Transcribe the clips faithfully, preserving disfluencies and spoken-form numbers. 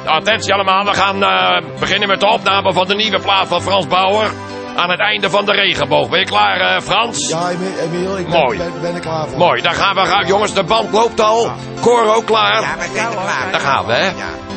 attentie allemaal, we gaan uh, beginnen met de opname van de nieuwe plaat van Frans Bauer. Aan het einde van de regenboog. Ben je klaar, uh, Frans? Ja, Emiel, ik Mooi. Ben, ben, ben er klaar voor. Mooi, daar gaan we. Gaan. Jongens, de band loopt al. Koor ook klaar? Ja, we zijn er klaar. Daar gaan we, hè? Ja.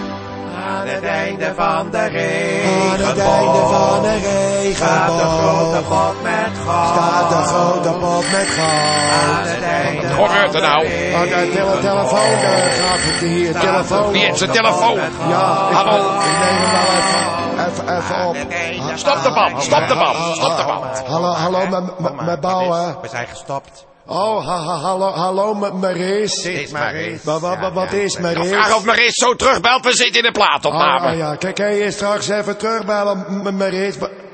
Aan het einde van de regenboog. Aan het einde van de regenboog. Staat de grote pot met goud. Staat de grote pot met goud. Aan het einde Wat gebeurt er nou? Ah, de tele telefoon uh, gaat het hier. Telefoon. Wie heeft zijn telefoon? Ja, ik, Hallo? ik neem hem wel even, even, even op. Stop de band, stop de band, stop de band. Hallo, hallo, mijn bouwen. We zijn gestopt. Oh, ha, ha, hallo, hallo, Maris. Dit maar eens. Wat, wat, wat, wat is Maris? Vraag of Maris zo terugbelt, we zitten in de plaatopname. Ah, ja, kijk, kan je straks even terugbellen, Maris?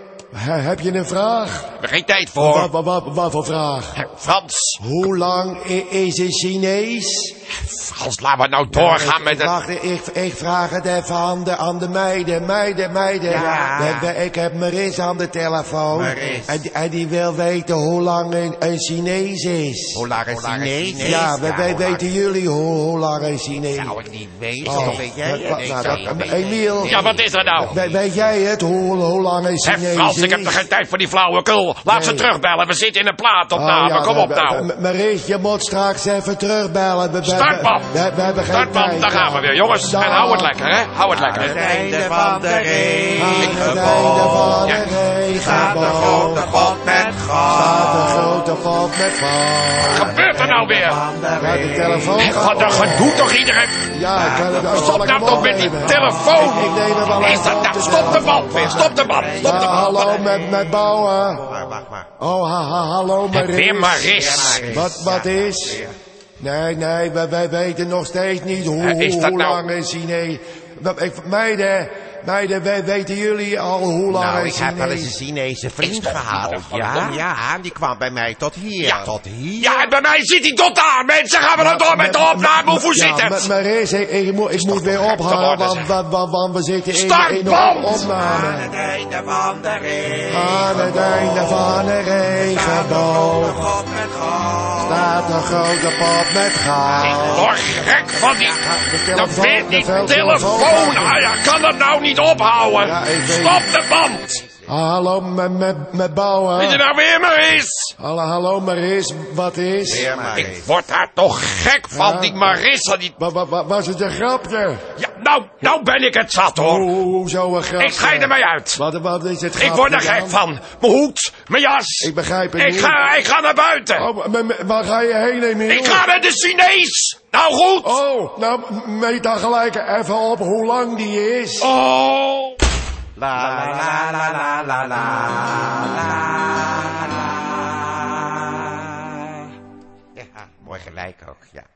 Heb je een vraag? We hebben geen tijd voor. Wat, wat, wat, wat voor vraag? Frans. Hoe lang is het Chinees? Frans, laten we nou doorgaan met het... Wacht, ik, ik vraag het even aan de, aan de meiden. Meiden, meiden. Ja. We- we- Ik heb Maris aan de telefoon. Maris. En, die- en die wil weten hoe lang een, een Chinees is. Hoe lang is Chinees? Ja, we, we- hoe lang- weten jullie hoe, hoe lang een Chinees is? Zou ik niet weten. Oh, Dat weet jij. wat- wat- Nee, nou, zou dat- ik weten. Emiel, Ja, wat is er nou? we- weet jij het, hoe, hoe lang een Hé, Chinees Frans, is? ik heb toch geen tijd voor die flauwekul. Laat ze Nee. terugbellen, we zitten in een plaatopname. Oh, ja, Kom we- op we- nou. we- Maris, je moet straks even terugbellen. We, we- Startband. We, we, we hebben geen Startband, tijd. daar gaan we weer. Jongens, en hou het lekker, hè? Hou het Aan het lekker. einde van de Aan het einde regenboog. van de Ja. Staat de regenboog. grote pot met Staat de goud. grote pot met goud. Wat gebeurt er nou weer? Van de Ja, de telefoon Hé, gaat God, dat door. gedoe toch iedereen? Ja, ik kan het ook. Stop nou toch met die telefoon. Ik, ik neem hem wel Is even dat op nou? de Stop de telefoon. band weer, stop de band, stop Ja, de band. hallo, met, met bouwen. Maar wacht maar. Oh, ha, ha, hallo, Maris. Weer Maris. Wat, wat is? Nee, nee, wij, wij weten nog steeds niet hoe, Eh, is dat hoe nou- lang een Chinees... Wat- ik- Meiden, meiden, we- weten jullie al hoe lang Nou, een ik heb wel eens een Chinees... Chinese vriend toch gehad. nou, Ja, pardon? ja, die kwam bij mij tot hier. Ja. Tot hier. Ja, en bij mij zit hij tot daar. Mensen, gaan we nou door met de opname. Hoe zit Ja, het? Maris, ik, ik, moet, ik moet weer gek te ophangen, worden, want, zeg. want, want, want we zitten in, Start, in de band! opname. Aan het einde van de Aan het einde van de regenboog God met goud. staat een grote pot met Ik goud. word gek van die... de Dat telefoon, weet die de vel- telefoon. telefoon. Ah, ja, kan dat nou niet ophouden? Ja, ik weet- Stop de band. Hallo, met, met, met bouwen. Weet je nou weer maar eens? Hallo, hallo Maris, wat is? Weer maar Ik eens. word daar toch gek van, Ja. die Marissa. Die... Wa- wa- wa- was het een grapje? Ja, nou, nou ben ik het zat, Hoe, hoor. hoe, hoezo een grapje? Ik schijn ermee uit. Wat, wat is het Ik word er grapje gek dan? van. Mijn hoed, mijn jas. Ik begrijp het Ik niet. ga, ik ga naar buiten. Oh, maar- maar- waar ga je heen, Emiel? Ik ga naar de Chinees. Nou goed. Oh, nou, meet dan gelijk even op hoe lang die is. Oh. La la la la la la la la. Ja, mooi gelijk ook, ja.